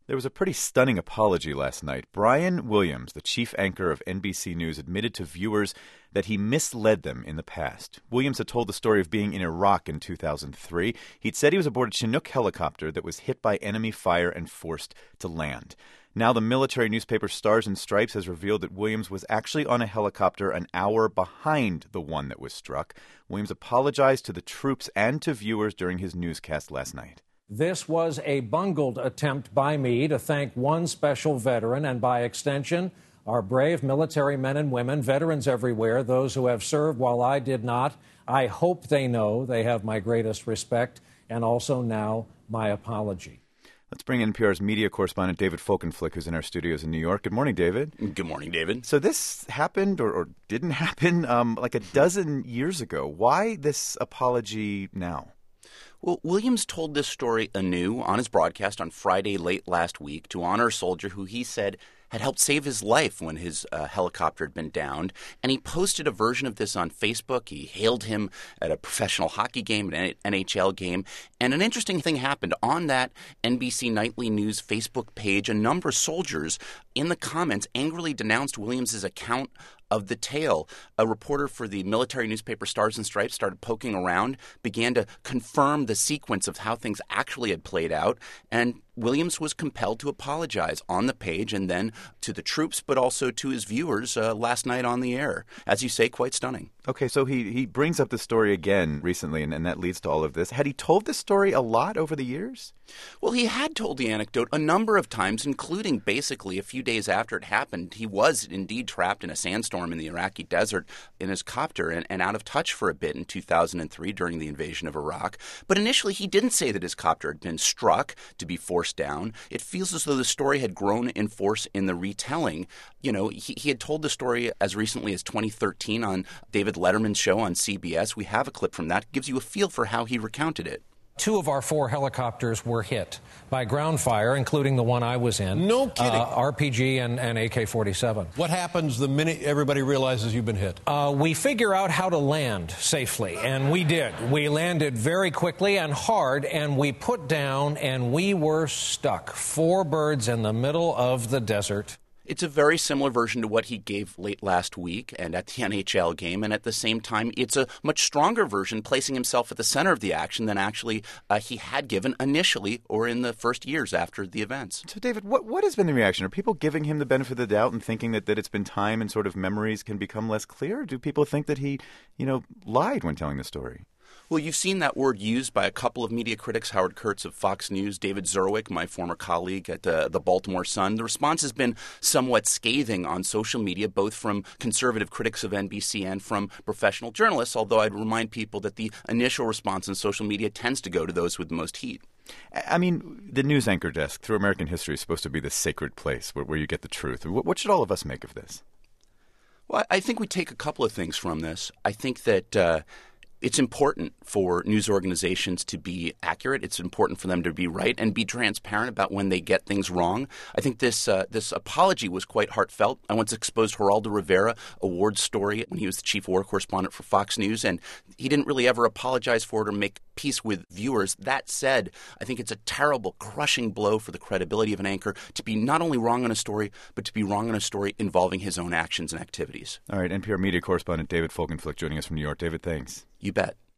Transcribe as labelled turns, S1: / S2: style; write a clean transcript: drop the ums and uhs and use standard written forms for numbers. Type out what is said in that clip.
S1: There was a pretty stunning apology last night. Brian Williams, the chief anchor of NBC News, admitted to viewers that he misled them in the past. Williams had told the story of being in Iraq in 2003. He'd said he was aboard a Chinook helicopter that was hit by enemy fire and forced to land. Now the military newspaper Stars and Stripes has revealed that Williams was actually on a helicopter an hour behind the one that was struck. Williams apologized to the troops and to viewers during his newscast last night.
S2: This was a bungled attempt by me to thank one special veteran and, by extension, our brave military men and women, veterans everywhere, those who have served while I did not. I hope they know they have my greatest respect and also now my apology.
S1: Let's bring in NPR's media correspondent David Folkenflik, who's in our studios in New York. Good morning, David.
S3: Good morning, David.
S1: So this happened or didn't happen like a dozen years ago. Why this apology now?
S3: Well, Williams told this story anew on his broadcast on Friday late last week to honor a soldier who he said had helped save his life when his helicopter had been downed. And he posted a version of this on Facebook. He hailed him at a professional hockey game, an NHL game. And an interesting thing happened. On that NBC Nightly News Facebook page, a number of soldiers in the comments angrily denounced Williams' account of the tale. A reporter for the military newspaper Stars and Stripes started poking around, began to confirm the sequence of how things actually had played out, and Williams was compelled to apologize on the page and then to the troops, but also to his viewers last night on the air. As you say, quite stunning.
S1: Okay, so he brings up the story again recently, and that leads to all of this. Had he told this story a lot over the years?
S3: Well, he had told the anecdote a number of times, including basically a few days after it happened. He was indeed trapped in a sandstorm in the Iraqi desert in his copter and out of touch for a bit in 2003 during the invasion of Iraq. But initially, he didn't say that his copter had been struck to be forced down. It feels as though the story had grown in force in the retelling. You know, he had told the story as recently as 2013 on David Letterman's show on CBS. We have a clip from that. It gives you a feel for how he recounted it.
S2: 2 of our 4 helicopters were hit by ground fire, including the one I was in.
S4: No kidding.
S2: RPG and AK-47.
S4: What happens the minute everybody realizes you've been hit?
S2: We figure out how to land safely, and we did. We landed very quickly and hard, and we put down, and we were stuck. 4 birds in the middle of the desert.
S3: It's a very similar version to what he gave late last week and at the NHL game. And at the same time, it's a much stronger version, placing himself at the center of the action than actually he had given initially or in the first years after the events.
S1: So, David, what has been the reaction? Are people giving him the benefit of the doubt and thinking that it's been time and sort of memories can become less clear? Or do people think that he, lied when telling the story?
S3: Well, you've seen that word used by a couple of media critics, Howard Kurtz of Fox News, David Zerwick, my former colleague at the Baltimore Sun. The response has been somewhat scathing on social media, both from conservative critics of NBC and from professional journalists, although I'd remind people that the initial response on social media tends to go to those with the most heat.
S1: I mean, the news anchor desk through American history is supposed to be this sacred place where you get the truth. What should all of us make of this?
S3: Well, I think we take a couple of things from this. I think that it's important for news organizations to be accurate. It's important for them to be right and be transparent about when they get things wrong. I think this apology was quite heartfelt. I once exposed Geraldo Rivera, a Ward story, when he was the chief war correspondent for Fox News, and he didn't really ever apologize for it or make peace with viewers. That said, I think it's a terrible, crushing blow for the credibility of an anchor to be not only wrong on a story, but to be wrong on a story involving his own actions and activities.
S1: All right, NPR media correspondent David Folkenflik joining us from New York. David, thanks.
S3: You bet.